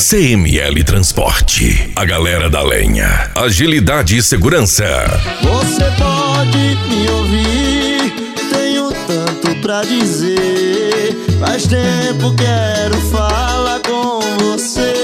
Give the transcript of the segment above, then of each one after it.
CML Transporte, a galera da lenha, agilidade e segurança. Você pode me ouvir, tenho tanto pra dizer. Faz tempo quero falar com você.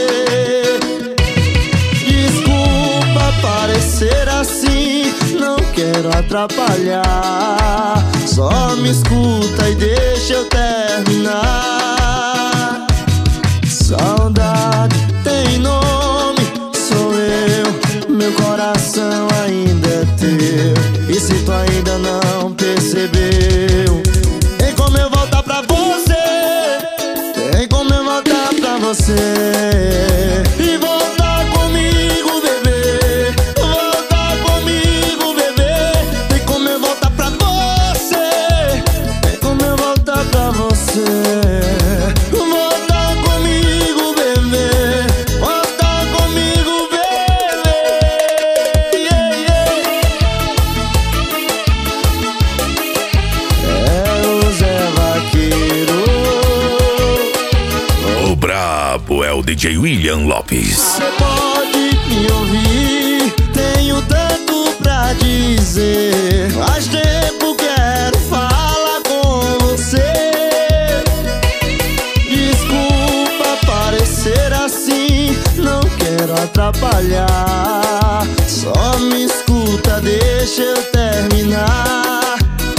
Desculpa parecer assim, não quero atrapalhar. Só me escuta e deixa eu terminar. Saudade tem nome, sou eu, meu coração ainda é teu. E se tu ainda não percebeu, tem como eu voltar pra você, tem como eu voltar pra você. E voltar comigo, bebê, voltar comigo, bebê. Tem como eu voltar pra você, tem como eu voltar pra você. É o DJ William Lopes. Você pode me ouvir, tenho tanto pra dizer. Faz tempo quero falar com você. Desculpa parecer assim, não quero atrapalhar. Só me escuta, deixa eu terminar.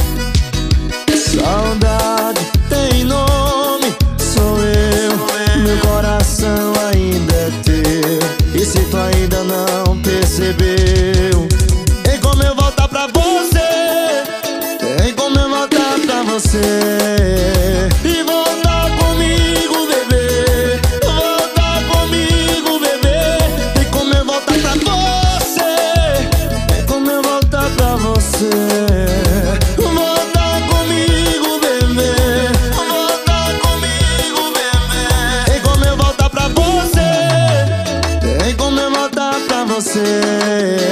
Saudade tem nome, sou eu, meu coração ainda é teu. E se tu ainda não percebeu, tem como eu voltar pra você, tem como eu voltar pra você. E voltar comigo, bebê, voltar comigo, bebê. Tem como eu voltar pra você, tem como eu voltar pra você. Você